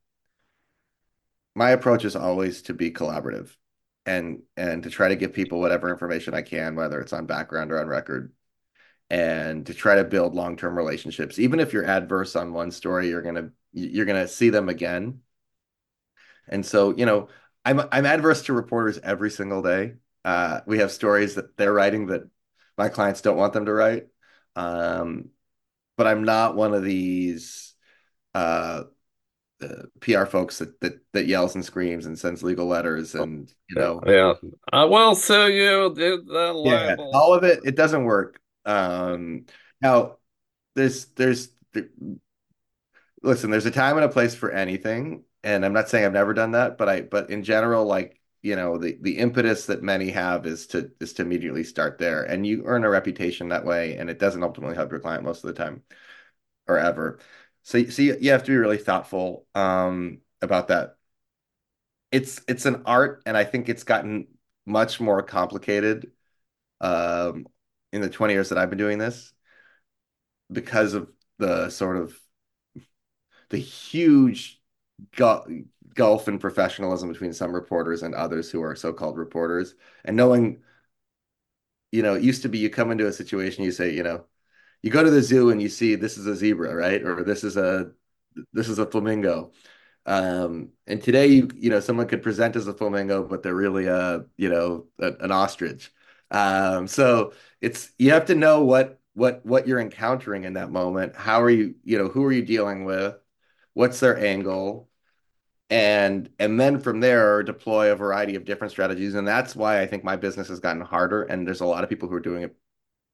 my approach is always to be collaborative and and to try to give people whatever information I can, whether it's on background or on record, and to try to build long-term relationships. Even if you're adverse on one story, you're gonna you're gonna see them again. And so, you know, I'm I'm adverse to reporters every single day. Uh, we have stories that they're writing that my clients don't want them to write. Um, but I'm not one of these uh, uh, P R folks that, that that yells and screams and sends legal letters and you Yeah, know, yeah. I will sue you. Did that yeah, libel? all of it. It doesn't work. Um, now there's there's listen, there's a time and a place for anything, and I'm not saying I've never done that, but I but in general, like, you know, the the impetus that many have is to is to immediately start there, and you earn a reputation that way, and it doesn't ultimately help your client most of the time or ever. So, so you, you have to be really thoughtful um, about that. It's it's an art, and I think it's gotten much more complicated um, in the twenty years that I've been doing this because of the sort of the huge gu gulf in professionalism between some reporters and others who are so-called reporters. And knowing, you know, it used to be you come into a situation, you say, you know, you go to the zoo and you see this is a zebra, right? Or this is a this is a flamingo. Um, and today you you know someone could present as a flamingo, but they're really a you know a, an ostrich. Um, so it's you have to know what what what you're encountering in that moment. How are you you know who are you dealing with? What's their angle? and and then from there deploy a variety of different strategies, and that's why I think my business has gotten harder, and there's a lot of people who are doing it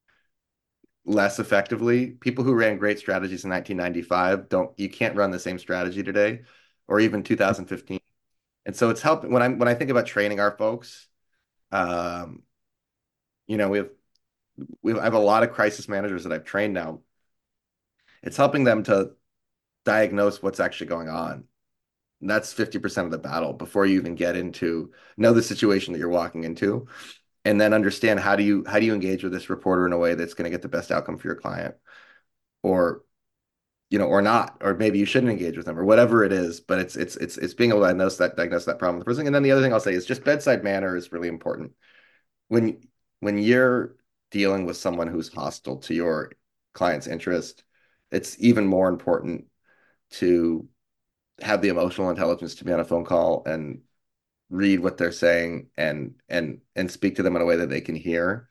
less effectively. People who ran great strategies in nineteen ninety-five don't you can't run the same strategy today or even two thousand fifteen. And so it's helping when I'm when I think about training our folks. um you know we have we have, I have a lot of crisis managers that I've trained now. It's helping them to diagnose what's actually going on. And that's fifty percent of the battle before you even get into know the situation that you're walking into, and then understand how do you how do you engage with this reporter in a way that's going to get the best outcome for your client, or you know, or not, or maybe you shouldn't engage with them, or whatever it is. But it's it's it's it's being able to diagnose that diagnose that problem the first thing. And then the other thing I'll say is just bedside manner is really important. When when you're dealing with someone who's hostile to your client's interest, it's even more important to have the emotional intelligence to be on a phone call and read what they're saying and and and speak to them in a way that they can hear.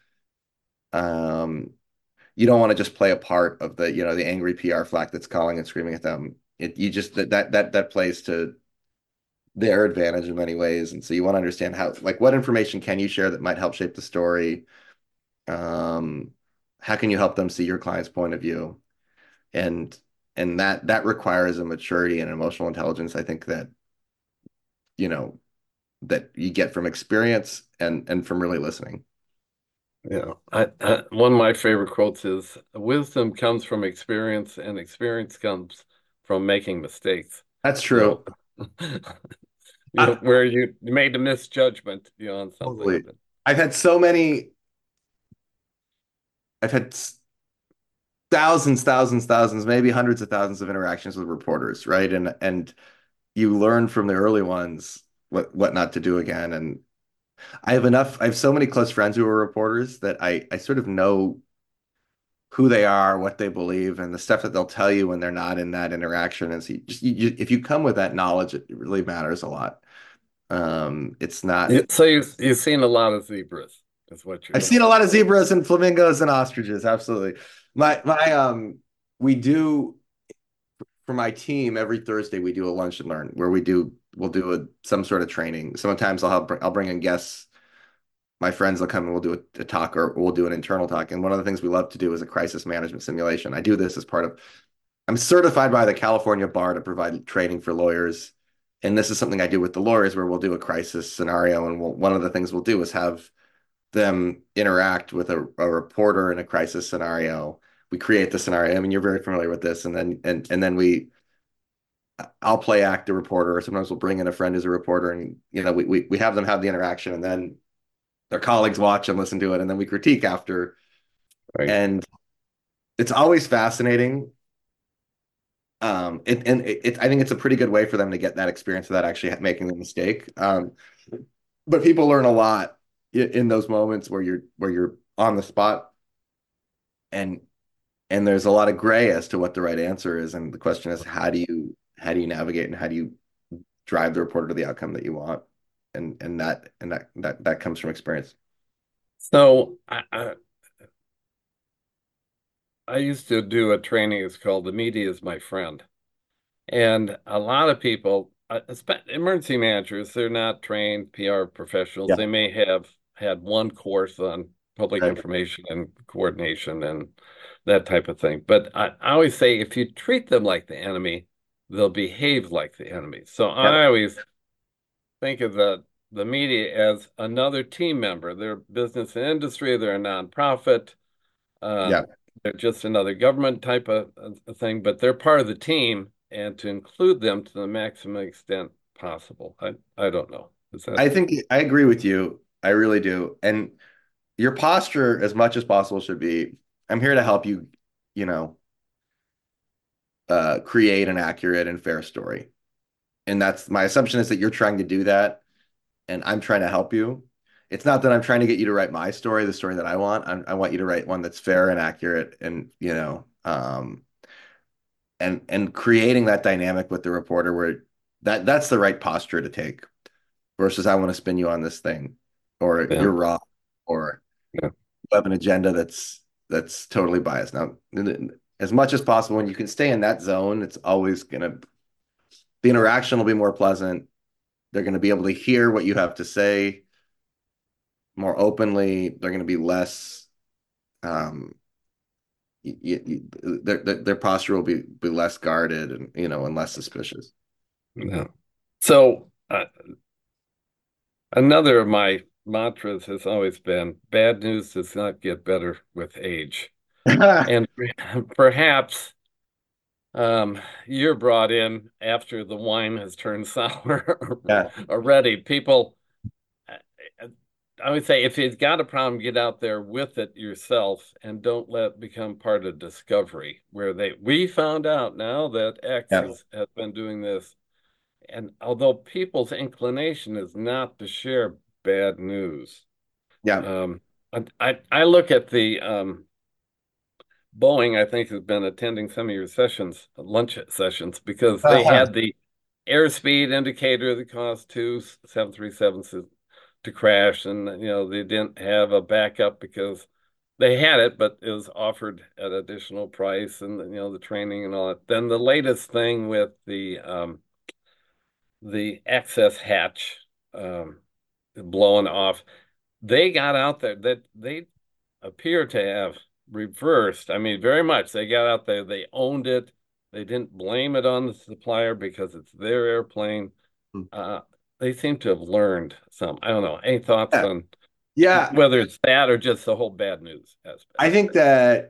Um, you don't want to just play a part of the, you know, the angry P R flack that's calling and screaming at them. It you just that that that that plays to their advantage in many ways. And so you want to understand how, like, what information can you share that might help shape the story? Um, how can you help them see your client's point of view? And and that that requires a maturity and emotional intelligence, I think that, you know, that you get from experience and and from really listening. Yeah. I, I, one of my favorite quotes is wisdom comes from experience and experience comes from making mistakes. That's You know, true. you know, I, where you made a misjudgment, you know, on something. totally. I've had so many, I've had s- thousands, thousands, thousands, maybe hundreds of thousands of interactions with reporters, right? And and you learn from the early ones what what not to do again. And I have enough, I have so many close friends who are reporters that I I sort of know who they are, what they believe, and the stuff that they'll tell you when they're not in that interaction. And so you just you, you, if you come with that knowledge, it really matters a lot. Um, it's not. Yeah, so you you've seen a lot of zebras, is what you're I've seen a telling lot me. of zebras and flamingos and ostriches. Absolutely. My my um we do for my team every Thursday we do a lunch and learn where we do we'll do a some sort of training. Sometimes I'll help I'll bring in guests. My friends will come and we'll do a, a talk or we'll do an internal talk. And one of the things we love to do is a crisis management simulation. I do this as part of I'm certified by the California Bar to provide training for lawyers. And this is something I do with the lawyers where we'll do a crisis scenario. And we'll, one of the things we'll do is have them interact with a, a reporter in a crisis scenario. We create the scenario. I mean, you're very familiar with this, and then and and then we I'll play act a reporter, or sometimes we'll bring in a friend as a reporter, and you know, we we we have them have the interaction, and then their colleagues watch and listen to it, and then we critique after. Right. And it's always fascinating. Um, it, and it, it, I think it's a pretty good way for them to get that experience without actually making the mistake. Um, but people learn a lot in, in those moments where you're where you're on the spot, and and there's a lot of gray as to what the right answer is. And the question is, how do you how do you navigate and how do you drive the reporter to the outcome that you want? And and that and that that that comes from experience. So I, I, I used to do a training. It's called "The Media is My Friend," and a lot of people, uh, espe- emergency managers, they're not trained P R professionals. Yeah. They may have had one course on public Right. information and coordination and that type of thing. But I, I always say if you treat them like the enemy, they'll behave like the enemy. So Yep. I always think of the the media as another team member. They're business and industry, they're a nonprofit, Yeah. um, they're just another government type of, of thing, but they're part of the team, and to include them to the maximum extent possible. I I don't know. Is that I think I agree with you. I really do. And your posture, as much as possible, should be, I'm here to help you, you know, uh, create an accurate and fair story. And that's my assumption is that you're trying to do that, and I'm trying to help you. It's not that I'm trying to get you to write my story, the story that I want. I'm, I want you to write one that's fair and accurate, and you know, um, and and creating that dynamic with the reporter where that that's the right posture to take versus I want to spin you on this thing, or yeah, you're wrong, or yeah, you have an agenda that's that's totally biased. Now, as much as possible, when you can stay in that zone, it's always gonna the interaction will be more pleasant. They're going to be able to hear what you have to say more openly. They're going to be less, um, y y their, their their posture will be be less guarded and you know and less suspicious. yeah. So uh, another of my mantras has always been bad news does not get better with age. And perhaps um, you're brought in after the wine has turned sour Yeah, already. People, I would say if you've got a problem, get out there with it yourself and don't let it become part of discovery where they, we found out now that X yeah, has, has been doing this. And although people's inclination is not to share bad news, yeah. um, I, I, I look at the, um, Boeing, I think, has been attending some of your sessions, lunch sessions, because they Uh-huh. had the airspeed indicator that caused two seven thirty-sevens to, to crash, and you know they didn't have a backup because they had it, but it was offered at additional price, and you know the training and all that. Then the latest thing with the um, the access hatch um, blowing off, they got out there that they appear to have reversed. I mean, very much. They got out there, they owned it. They didn't blame it on the supplier because it's their airplane. Uh, they seem to have learned some. I don't know. Any thoughts Yeah. on Yeah. whether it's that or just the whole bad news aspect? I think that,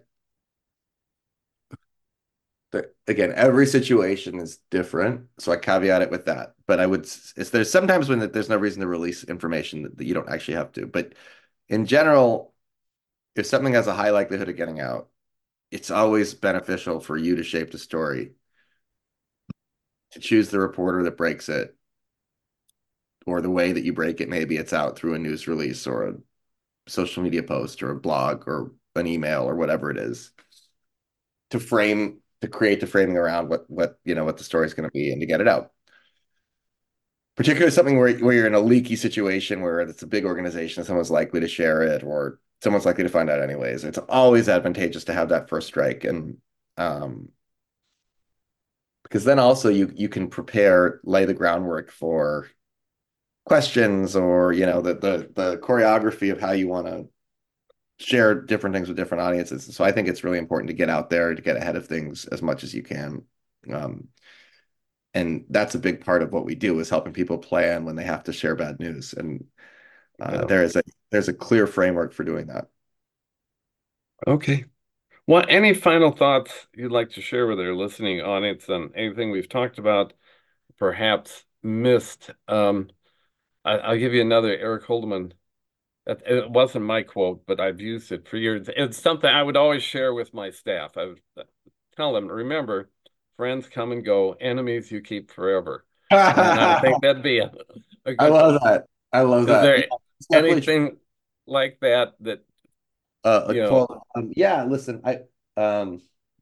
that again, every situation is different, so I caveat it with that. But I would, it's there's sometimes when there's no reason to release information that, that you don't actually have to. But in general, if something has a high likelihood of getting out, it's always beneficial for you to shape the story, to choose the reporter that breaks it, or the way that you break it. Maybe it's out through a news release or a social media post or a blog or an email or whatever it is, to frame, to create the framing around what what you know what the story is going to be and to get it out. Particularly something where, where you're in a leaky situation where it's a big organization, someone's likely to share it or someone's likely to find out anyways. It's always advantageous to have that first strike. And um, because then also you you can prepare, lay the groundwork for questions or you know the the the choreography of how you want to share different things with different audiences. So I think it's really important to get out there to get ahead of things as much as you can. Um, and that's a big part of what we do is helping people plan when they have to share bad news. And uh, Yeah. there is a there's a clear framework for doing that. Okay. Well, any final thoughts you'd like to share with our listening audience on anything we've talked about, perhaps missed? Um, I, I'll give you another Eric Holdeman. It, it wasn't my quote, but I've used it for years. It's something I would always share with my staff. I would uh, tell them, remember, friends come and go, enemies you keep forever. And I think I that'd be a, a good love quote. that. I love Is that. Yeah, there it's definitely true. anything like that that, Uh, a you know, quote. Um, yeah, listen, I um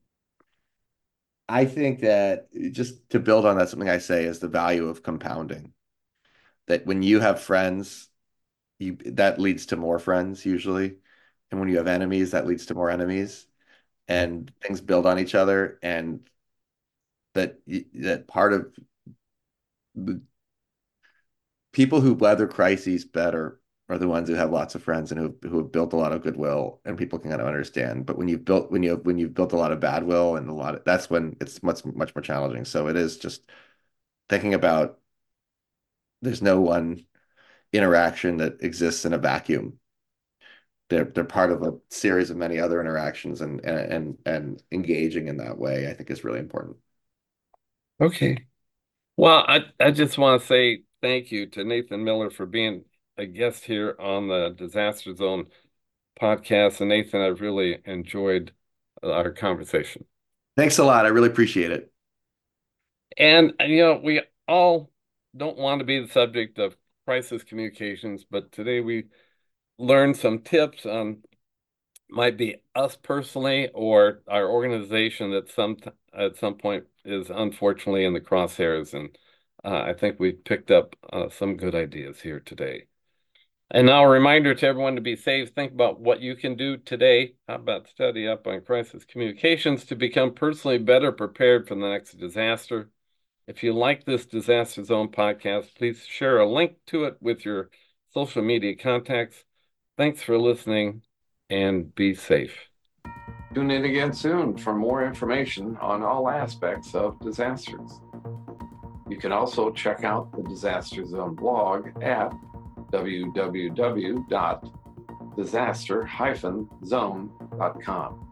I think that just to build on that, something I say is the value of compounding. That when you have friends, you that leads to more friends usually. And when you have enemies, that leads to more enemies. And things build on each other. And that that part of the people who weather crises better are the ones who have lots of friends and who who have built a lot of goodwill and people can kind of understand. But when you've built when you have, when you've built a lot of bad will and a lot of, that's when it's much much more challenging. So it is just thinking about there's no one interaction that exists in a vacuum. They're they're part of a series of many other interactions and and and, and engaging in that way, I think is really important. okay. Well, I, I just want to say thank you to Nathan Miller for being a guest here on the Disaster Zone podcast. And Nathan, I've really enjoyed our conversation. Thanks a lot. I really appreciate it. And, you know, we all don't want to be the subject of crisis communications, but today we learned some tips on might be us personally or our organization that some at some point is unfortunately in the crosshairs. And uh, I think we picked up uh, some good ideas here today. And now a reminder to everyone to be safe. Think about what you can do today. How about study up on crisis communications to become personally better prepared for the next disaster? If you like this Disaster Zone podcast, please share a link to it with your social media contacts. Thanks for listening and be safe. Tune in again soon for more information on all aspects of disasters. You can also check out the Disaster Zone blog at w w w dot disaster dash zone dot com.